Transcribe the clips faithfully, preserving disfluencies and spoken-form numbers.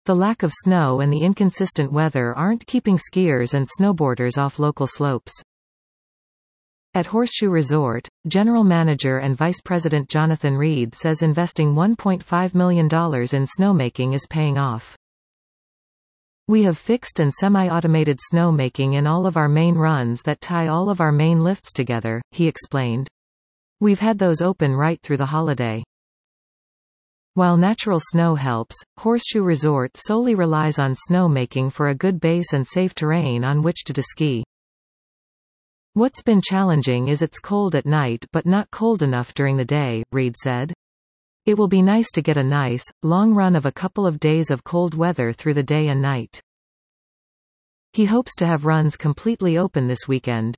The lack of snow and the inconsistent weather aren't keeping skiers and snowboarders off local slopes. At Horseshoe Resort, General Manager and Vice President Jonathan Reed says investing one point five million dollars in snowmaking is paying off. We have fixed and semi-automated snowmaking in all of our main runs that tie all of our main lifts together, he explained. We've had those open right through the holiday. While natural snow helps, Horseshoe Resort solely relies on snowmaking for a good base and safe terrain on which to ski. What's been challenging is it's cold at night but not cold enough during the day, Reed said. It will be nice to get a nice, long run of a couple of days of cold weather through the day and night. He hopes to have runs completely open this weekend.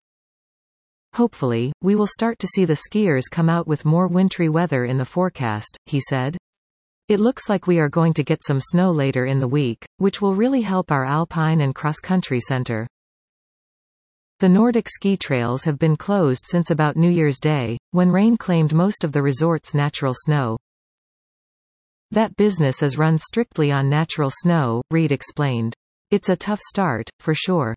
Hopefully, we will start to see the skiers come out with more wintry weather in the forecast, he said. It looks like we are going to get some snow later in the week, which will really help our alpine and cross-country center. The Nordic ski trails have been closed since about New Year's Day, when rain claimed most of the resort's natural snow. That business is run strictly on natural snow, Reed explained. It's a tough start, for sure.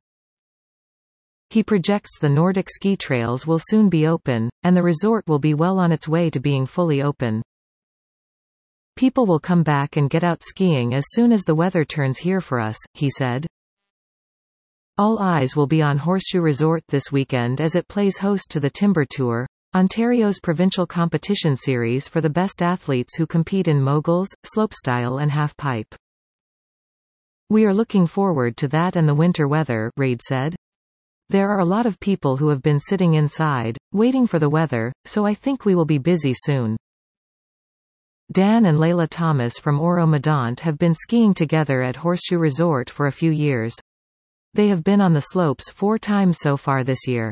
He projects the Nordic ski trails will soon be open, and the resort will be well on its way to being fully open. People will come back and get out skiing as soon as the weather turns here for us, he said. All eyes will be on Horseshoe Resort this weekend as it plays host to the Timber Tour, Ontario's provincial competition series for the best athletes who compete in moguls, slopestyle and half-pipe. We are looking forward to that and the winter weather, Reid said. There are a lot of people who have been sitting inside, waiting for the weather, so I think we will be busy soon. Dan and Layla Thomas from Oro-Medonte have been skiing together at Horseshoe Resort for a few years. They have been on the slopes four times so far this year.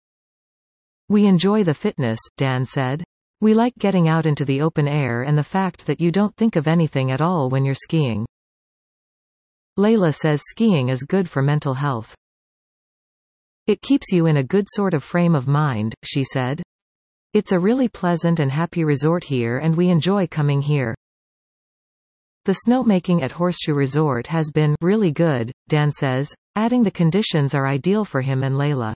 We enjoy the fitness, Dan said. We like getting out into the open air and the fact that you don't think of anything at all when you're skiing. Layla says skiing is good for mental health. It keeps you in a good sort of frame of mind, she said. It's a really pleasant and happy resort here and we enjoy coming here. The snowmaking at Horseshoe Resort has been really good, Dan says, adding the conditions are ideal for him and Layla.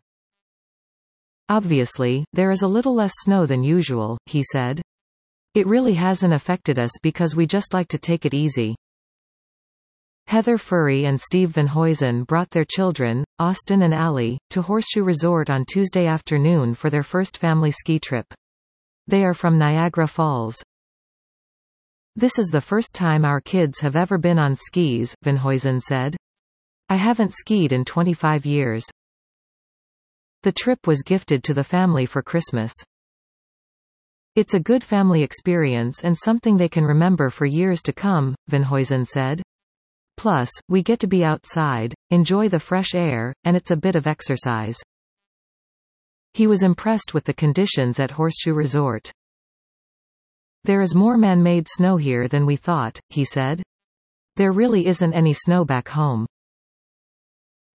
Obviously, there is a little less snow than usual, he said. It really hasn't affected us because we just like to take it easy. Heather Furry and Steve Van Huysen brought their children, Austin and Allie, to Horseshoe Resort on Tuesday afternoon for their first family ski trip. They are from Niagara Falls. This is the first time our kids have ever been on skis, Van Huysen said. I haven't skied in twenty-five years. The trip was gifted to the family for Christmas. It's a good family experience and something they can remember for years to come, Van Huysen said. Plus, we get to be outside, enjoy the fresh air, and it's a bit of exercise. He was impressed with the conditions at Horseshoe Resort. There is more man-made snow here than we thought, he said. There really isn't any snow back home.